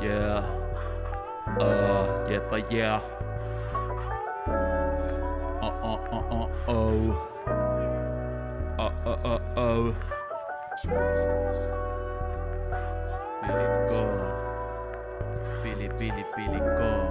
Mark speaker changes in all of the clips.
Speaker 1: Yeah. Jeppa yeah. Oh. Pili go.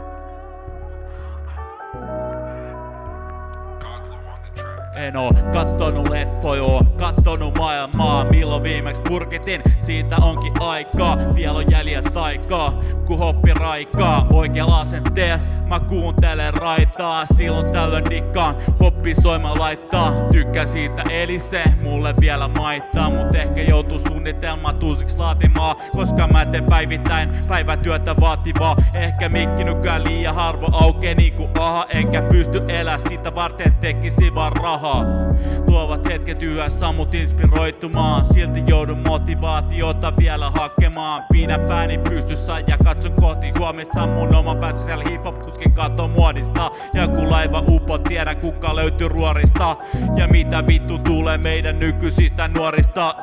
Speaker 1: En oo kattonut leffoja, kattonut maailmaa. Milloin viimeksi purkitin, siitä onkin aikaa. Vielä on jäljet aikaa, kun hoppi raikaa. Oikealla asenteella mä kuuntelen raitaa. Silloin tällöin dikkaan, hoppi soima laittaa. Tykkään siitä eli se mulle vielä maittaa. Mut ehkä joutuu suunnitelmat uusiksi laatimaan, koska mä teen päivittäin päivätyötä vaativaa. Ehkä mikki nykyään liian harvo aukee niinku aha. Enkä pysty elää sitä varten, tekisi vaan rahaa. Luovat hetket yhä sammut inspiroitumaan. Silti joudun motivaatiota vielä hakemaan. Pidän pääni pystyssä ja katson kohti huomista. Mun oma päässä siellä hip-hop kuskin kato muodista. Ja kun laiva upo, tiedän kuka löytyy ruorista. Ja mitä vittu tulee meidän nykyisistä nuorista.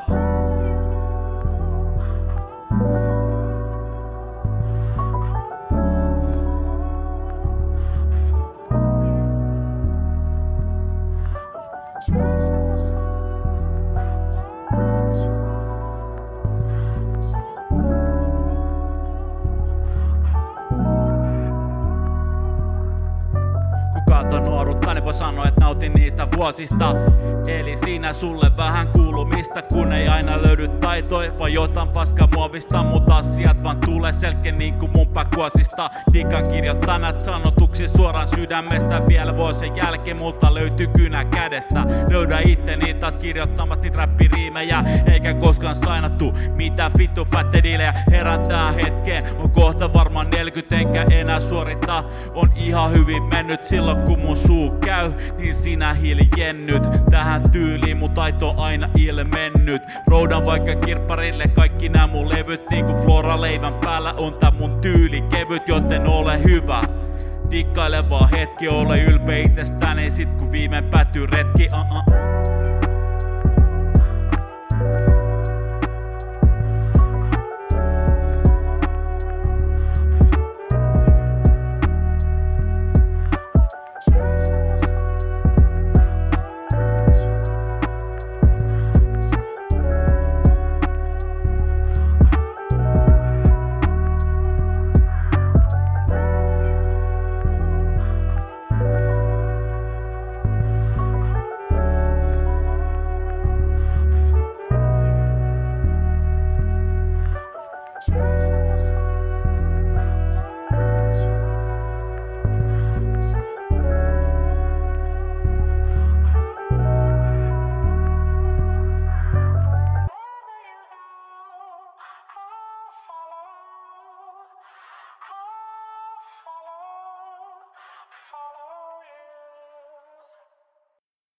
Speaker 1: Katon nuoruutta, niin voi sanoa, että nautin niistä vuosista. Eli siinä sulle vähän kuulumista, kun ei aina löydy taitoja, vaan jotain paskaa muovista. Mut asiat vaan tulee selkeä niinku mun pakuosista. Dikan kirjoittaa näitä sanotuksia suoraan sydämestä. Vielä vuosien jälkeen multa löytyy kynä kädestä. Löydä itteni taas kirjoittamat niitä räppiriimejä. Eikä koskaan sainattu mitä vittu fättedilejä. Herään tähän hetkeen, on kohta varmaan 40 enkä enää suorita. On ihan hyvin mennyt silloin kun mun suu käy, niin sinä hiljennyt. Tähän tyyliin mun taito on aina ilmennyt. Roudan vaikka kirpparille kaikki nää mun levyt. Niinku Flora leivän päällä on tää mun tyyli kevyt, joten ole hyvä. Dikkaile vaan hetki, ole ylpeä itsestäni sit kun viimein päättyy retki.